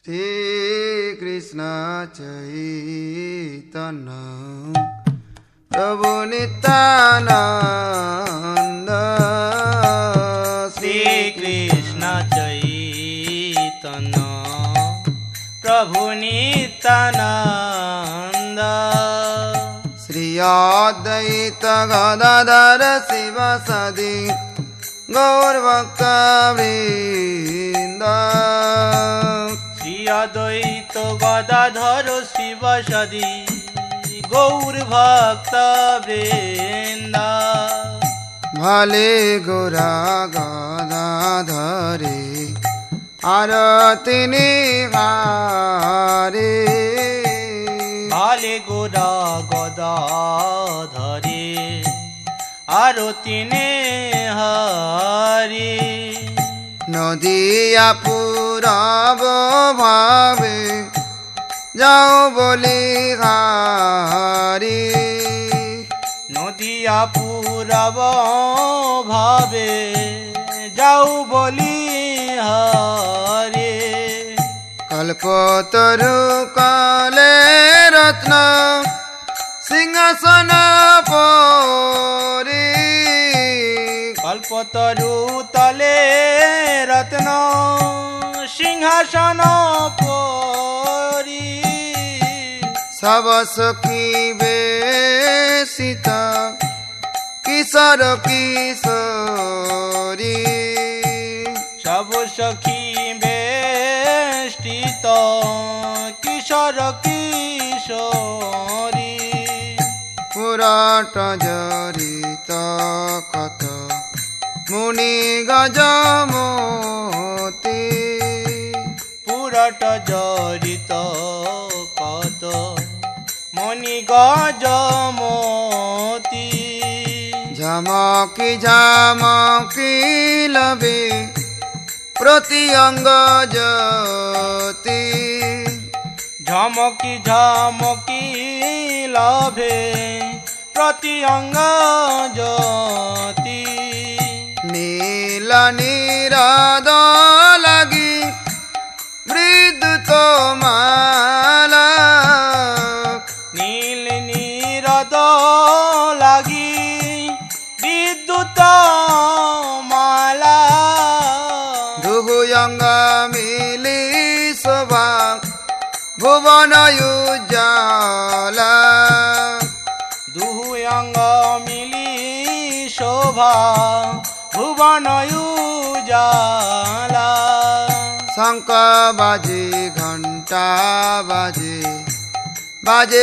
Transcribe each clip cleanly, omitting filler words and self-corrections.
শ্রী কৃষ্ণ চৈতন্য প্রভু নিত্যানন্দ শ্রী কৃষ্ণ চৈতন্য প্রভু নিত্যানন্দ শ্রী অদ্বৈত গদাধর শিবসদি গৌরভক্তবৃন্দ শ্রী অদ্বৈত গদাধর শিবসদি গৌর ভক্ত বৃন্দ ভালে গোরা গদাধরে আরতি নিহারে ভালে গোরা গদাধরে আরতি নিহারে নদিয়া পুরাব ভাবে যাও বলি হারি নদিয়া পুরাব ভাবে যাও বলি হারে কল্পতরু কালে রত্ন সিংহাসন পরি কল্পতরু তলে রত্ন সিংহাসন পরি সব সখী বেশিত কিশোর কিশোরী সব সখী বেষ্টিত কিশোর কিশোরী পুরাট জড়িত কত মুনি গজমতি পুরট জড়িত কত মণি গজমতি ঝমকি ঝমকি লবে প্রতি অঙ্গ জ্যোতি ঝমকি ঝমকি লভে প্রতি অঙ্গ জ্যোতি নীল নিরাদ লাগি বিদ্যুৎ মালা নীল নিরদ লাগি বিদ্যুৎ মালা দুহুয়ঙ্গ মিলি শোভা ভুবন উজ্জ্বলা দুহুয়ঙ্গ মিলি শোভা ভুবন উজালা শঙ্খ বাজে ঘণ্টা বাজে বাজে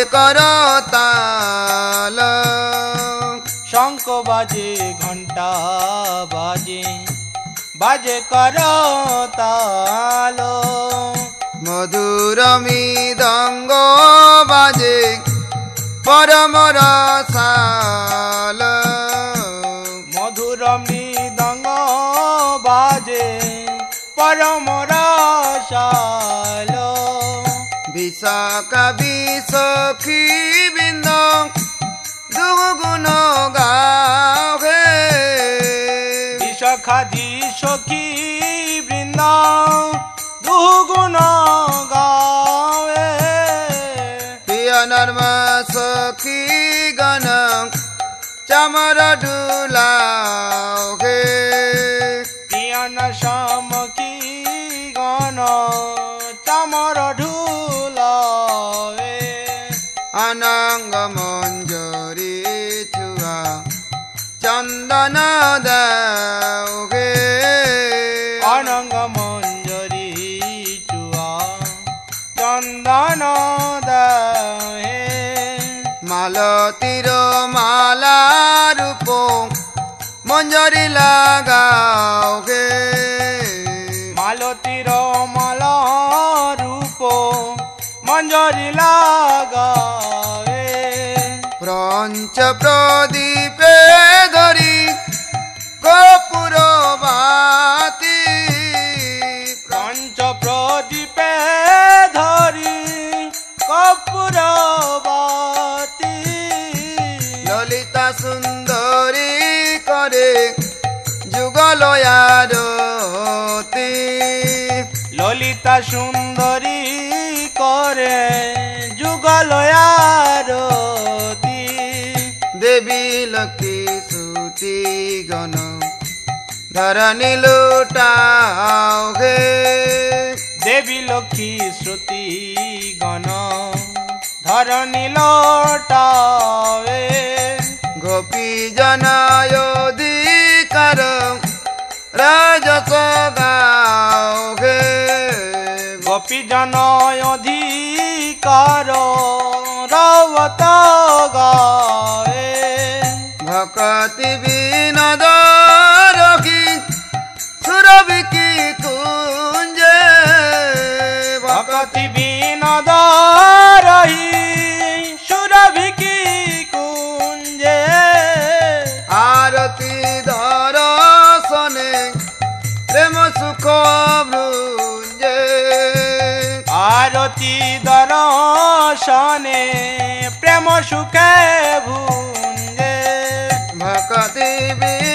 করতাল শঙ্খ বাজে ঘণ্টা বাজে বাজে করতাল মধুর মৃদঙ্গ বাজে পরম রসাল মধুর মৃদঙ্গ বাজে পরম রসাল বিশাখা বিশখী বৃন্দ দুগুণ গাহে বিশাখাদি সখী বৃন্দ দুগুণ গাবে প্রিয় নর্ম সখী গণ চামর ডুলাহে পিয়ান সমকি গণ চামর ঢুলাবে অনঙ্গ মঞ্জরি ছুয়া চন্দন দাওহে অনঙ্গ মঞ্জরি চুয়া চন্দন দাহে মালতীর মালা রূপ মঞ্জরি লাগাওহে মালতীর মালা রূপ মঞ্জরি লাগাবে পঞ্চ প্রদীপে ধরি কপুর বাতি পঞ্চ প্রদীপে ধরি কপুর বাতি ললিতা সুন্দরী করে যুগলয়ারতি ললিতা ললিতা সুন্দরী করে যুগল আরতি দেবী লক্ষ্মী সুতি গণ ধরণী লুটাও হে দেবী লক্ষ্মী শ্রুতি গণ ধরণী লোটাবে গোপী জনায় অধিকার রাজস গাও হে গোপী জন অধিকার রবত গায়ে ভকতি বিনোদ রকি সুরভি কি কুঞ্জে ভকতি বিনোদ রহি সুরভি কি কুঞ্জে আরতি দর্শনে প্রেম সুখ ভৃঞ্জে আরতি দর্শনে প্রেম সুখে ভুঞ্জে ভকতি